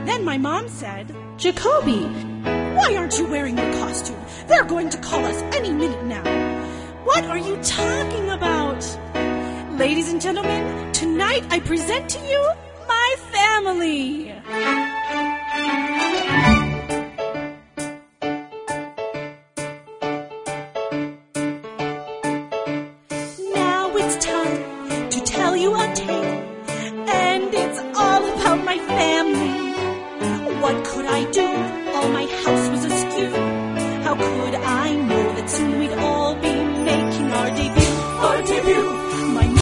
Then my mom said, "Jacoby, why aren't you wearing your costume? They're going to call us any minute now." "What are you talking about?" Ladies and gentlemen, tonight I present to you my family.